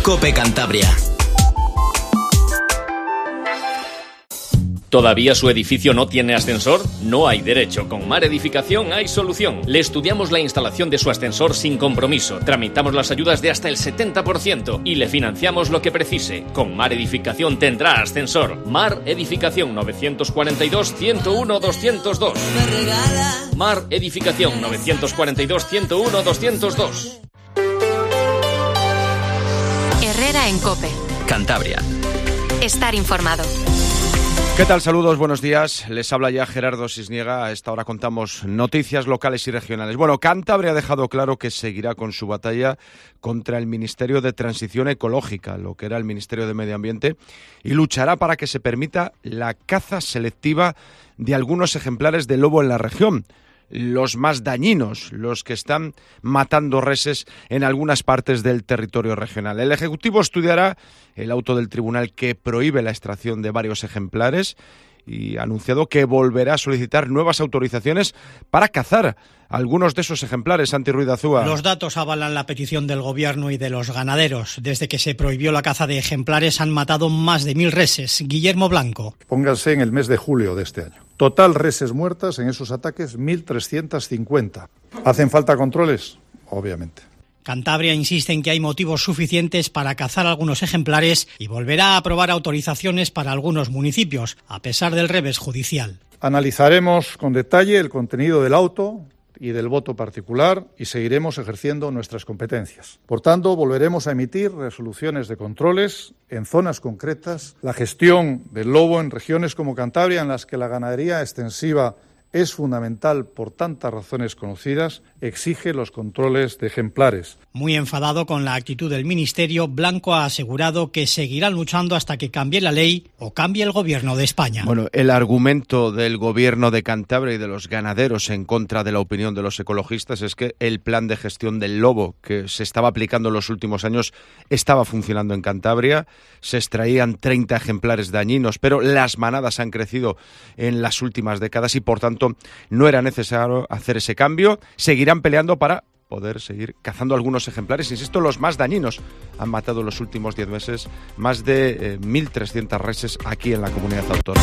COPE Cantabria. ¿Todavía su edificio no tiene ascensor? No hay derecho. Con Mar Edificación hay solución. Le estudiamos la instalación de su ascensor sin compromiso. Tramitamos las ayudas de hasta el 70% y le financiamos lo que precise. Con Mar Edificación tendrá ascensor. Mar Edificación 942-101-202. Mar Edificación 942-101-202. Herrera en COPE. Cantabria. Estar informado. ¿Qué tal? Saludos, buenos días. Les habla ya Gerardo Sisniega. A esta hora contamos noticias locales y regionales. Bueno, Cantabria ha dejado claro que seguirá con su batalla contra el Ministerio de Transición Ecológica, lo que era el Ministerio de Medio Ambiente, y luchará para que se permita la caza selectiva de algunos ejemplares de lobo en la región. Los más dañinos, los que están matando reses en algunas partes del territorio regional. El Ejecutivo estudiará el auto del tribunal que prohíbe la extracción de varios ejemplares y ha anunciado que volverá a solicitar nuevas autorizaciones para cazar algunos de esos ejemplares. Santi Ruiz de Azúa. Los datos avalan la petición del Gobierno y de los ganaderos. Desde que se prohibió la caza de ejemplares han matado más de 1.000 reses. Guillermo Blanco. Pónganse en el mes de julio de este año. Total reses muertas en esos ataques, 1.350. ¿Hacen falta controles? Obviamente. Cantabria insiste en que hay motivos suficientes para cazar algunos ejemplares y volverá a aprobar autorizaciones para algunos municipios, a pesar del revés judicial. Analizaremos con detalle el contenido del auto y del voto particular y seguiremos ejerciendo nuestras competencias. Por tanto, volveremos a emitir resoluciones de controles en zonas concretas, la gestión del lobo en regiones como Cantabria, en las que la ganadería extensiva es fundamental por tantas razones conocidas, exige los controles de ejemplares. Muy enfadado con la actitud del Ministerio, Blanco ha asegurado que seguirán luchando hasta que cambie la ley o cambie el Gobierno de España. Bueno, el argumento del Gobierno de Cantabria y de los ganaderos en contra de la opinión de los ecologistas es que el plan de gestión del lobo que se estaba aplicando en los últimos años estaba funcionando en Cantabria. Se extraían 30 ejemplares dañinos, pero las manadas han crecido en las últimas décadas y, por tanto, no era necesario hacer ese cambio. Seguirán peleando para poder seguir cazando algunos ejemplares. Insisto, los más dañinos. Han matado en los últimos 10 meses más de 1.300 reses aquí en la comunidad autónoma.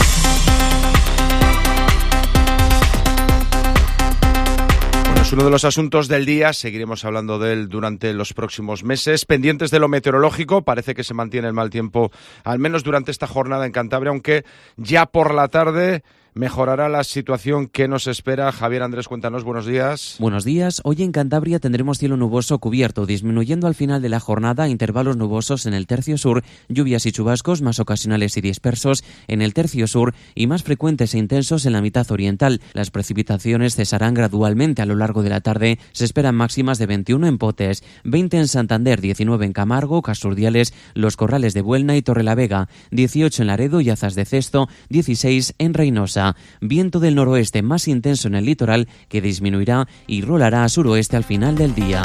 Es uno de los asuntos del día, seguiremos hablando de él durante los próximos meses. Pendientes de lo meteorológico, parece que se mantiene el mal tiempo, al menos durante esta jornada en Cantabria, aunque ya por la tarde mejorará la situación que nos espera. Javier Andrés, cuéntanos, buenos días. Buenos días. Hoy en Cantabria tendremos cielo nuboso cubierto, disminuyendo al final de la jornada intervalos nubosos en el tercio sur, lluvias y chubascos más ocasionales y dispersos en el tercio sur y más frecuentes e intensos en la mitad oriental. Las precipitaciones cesarán gradualmente a lo largo de la tarde. Se esperan máximas de 21 en Potes, 20 en Santander, 19 en Camargo, Casurdiales, Los Corrales de Buelna y Torrelavega, 18 en Laredo y Azas de Cesto, 16 en Reynosa. Viento del noroeste más intenso en el litoral que disminuirá y rolará a suroeste al final del día.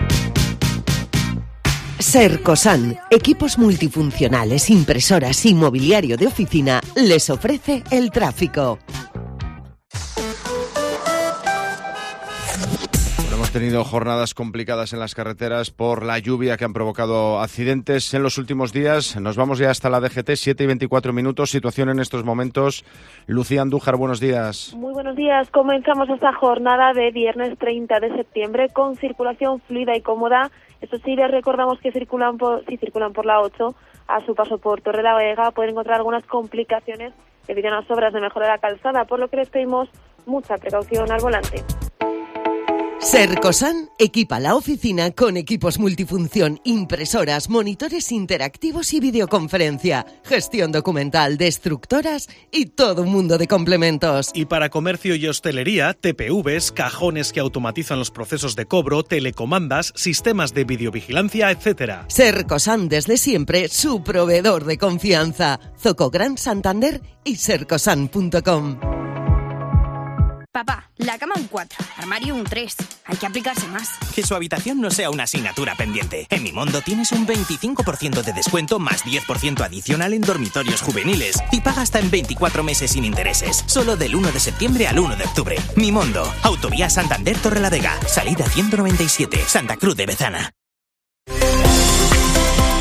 Sercosan, equipos multifuncionales, impresoras y mobiliario de oficina, les ofrece el tráfico. Hemos tenido jornadas complicadas en las carreteras por la lluvia que han provocado accidentes en los últimos días. Nos vamos ya hasta la DGT, 7 y 24 minutos. Situación en estos momentos. Lucía Andújar, buenos días. Muy buenos días. Comenzamos esta jornada de viernes 30 de septiembre con circulación fluida y cómoda. Eso sí, les recordamos que circulan por la 8 a su paso por Torrelavega pueden encontrar algunas complicaciones debido a las obras de mejora de la calzada, por lo que les pedimos mucha precaución al volante. Sercosan equipa la oficina con equipos multifunción, impresoras, monitores interactivos y videoconferencia, gestión documental, destructoras y todo un mundo de complementos. Y para comercio y hostelería, TPVs, cajones que automatizan los procesos de cobro, telecomandas, sistemas de videovigilancia, etc. Sercosan desde siempre su proveedor de confianza. Zoco Gran Santander y sercosan.com. Papá, la cama un 4, armario un 3. Hay que aplicarse más. Que su habitación no sea una asignatura pendiente. En Mimondo tienes un 25% de descuento más 10% adicional en dormitorios juveniles. Y paga hasta en 24 meses sin intereses. Solo del 1 de septiembre al 1 de octubre. Mimondo, Autovía Santander Torrelavega. Salida 197, Santa Cruz de Bezana.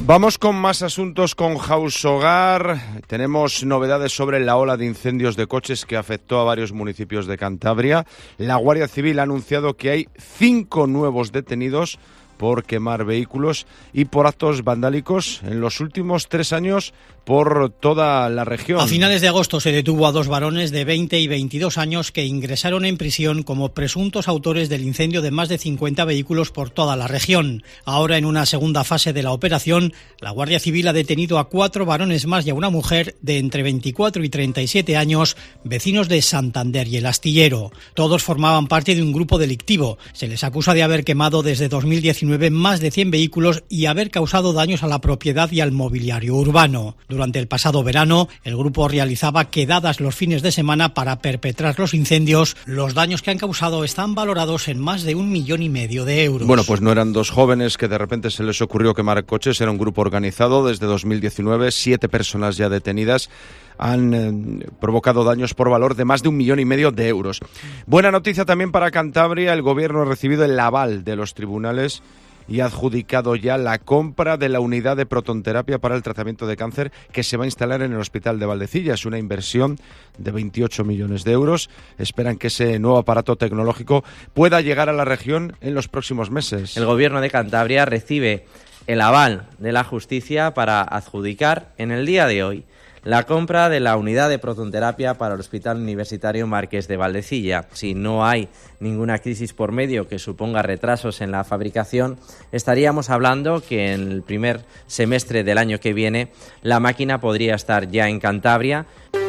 Vamos con más asuntos con House Hogar. Tenemos novedades sobre la ola de incendios de coches que afectó a varios municipios de Cantabria. La Guardia Civil ha anunciado que hay 5 nuevos detenidos por quemar vehículos y por actos vandálicos en los últimos 3 años por toda la región. A finales de agosto se detuvo a 2 varones de 20 y 22 años que ingresaron en prisión como presuntos autores del incendio de más de 50 vehículos por toda la región. Ahora, en una segunda fase de la operación, la Guardia Civil ha detenido a 4 varones más y a una mujer de entre 24 y 37 años, vecinos de Santander y El Astillero. Todos formaban parte de un grupo delictivo. Se les acusa de haber quemado desde 2019 más de 100 vehículos y haber causado daños a la propiedad y al mobiliario urbano. Durante el pasado verano, el grupo realizaba quedadas los fines de semana para perpetrar los incendios. Los daños que han causado están valorados en más de 1,5 millones de euros. Bueno, pues no eran 2 jóvenes que de repente se les ocurrió quemar coches, era un grupo organizado desde 2019, 7 personas ya detenidas. Han provocado daños por valor de más de 1,5 millones de euros. Buena noticia también para Cantabria, el gobierno ha recibido el aval de los tribunales y ha adjudicado ya la compra de la unidad de protonterapia para el tratamiento de cáncer que se va a instalar en el Hospital de Valdecilla. Es una inversión de 28 millones de euros. Esperan que ese nuevo aparato tecnológico pueda llegar a la región en los próximos meses. El gobierno de Cantabria recibe el aval de la justicia para adjudicar en el día de hoy la compra de la unidad de protonterapia para el Hospital Universitario Marqués de Valdecilla. Si no hay ninguna crisis por medio que suponga retrasos en la fabricación, estaríamos hablando que en el primer semestre del año que viene la máquina podría estar ya en Cantabria.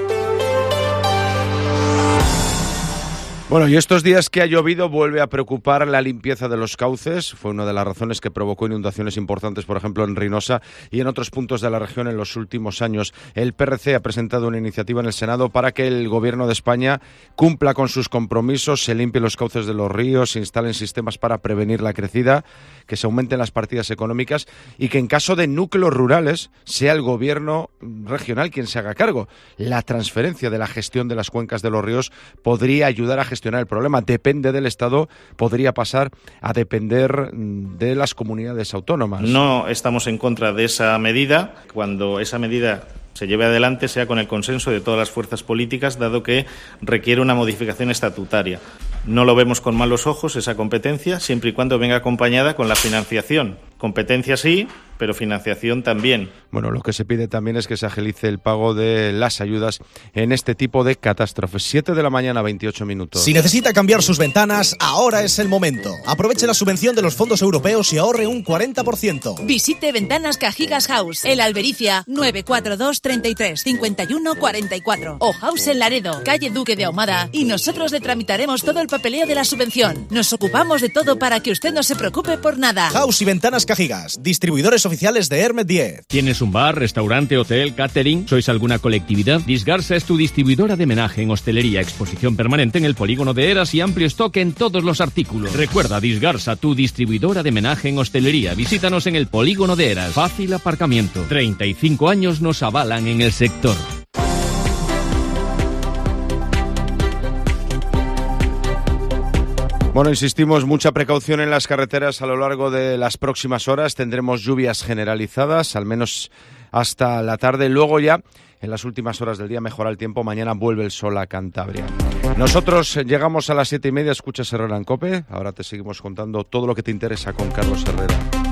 Bueno, y estos días que ha llovido vuelve a preocupar la limpieza de los cauces. Fue una de las razones que provocó inundaciones importantes, por ejemplo, en Reynosa y en otros puntos de la región en los últimos años. El PRC ha presentado una iniciativa en el Senado para que el Gobierno de España cumpla con sus compromisos, se limpien los cauces de los ríos, se instalen sistemas para prevenir la crecida, que se aumenten las partidas económicas y que en caso de núcleos rurales sea el Gobierno regional quien se haga cargo. La transferencia de la gestión de las cuencas de los ríos podría ayudar a gestionar el problema. Depende del Estado, podría pasar a depender de las comunidades autónomas. No estamos en contra de esa medida. Cuando esa medida se lleve adelante sea con el consenso de todas las fuerzas políticas, dado que requiere una modificación estatutaria. No lo vemos con malos ojos esa competencia, siempre y cuando venga acompañada con la financiación. Competencia sí, pero financiación también. Bueno, lo que se pide también es que se agilice el pago de las ayudas en este tipo de catástrofes. 7 de la mañana, 28 minutos. Si necesita cambiar sus ventanas, ahora es el momento. Aproveche la subvención de los fondos europeos y ahorre un 40%. Visite Ventanas Cajigas House, El Albericia, 942 33 51 44 o House en Laredo, calle Duque de Ahumada, y nosotros le tramitaremos todo el papeleo de la subvención. Nos ocupamos de todo para que usted no se preocupe por nada. House y Ventanas Cajigas, distribuidores oficiales de Hermet 10. ¿Tienes un bar, restaurante, hotel, catering? ¿Sois alguna colectividad? Disgarsa es tu distribuidora de menaje en hostelería, exposición permanente en el polígono de Eras y amplio stock en todos los artículos. Recuerda, Disgarsa, tu distribuidora de menaje en hostelería. Visítanos en el polígono de Eras. Fácil aparcamiento. 35 años nos avalan en el sector. Bueno, insistimos, mucha precaución en las carreteras a lo largo de las próximas horas. Tendremos lluvias generalizadas, al menos hasta la tarde. Luego ya, en las últimas horas del día, mejora el tiempo. Mañana vuelve el sol a Cantabria. Nosotros llegamos a las 7:30. Escuchas Herrera en COPE. Ahora te seguimos contando todo lo que te interesa con Carlos Herrera.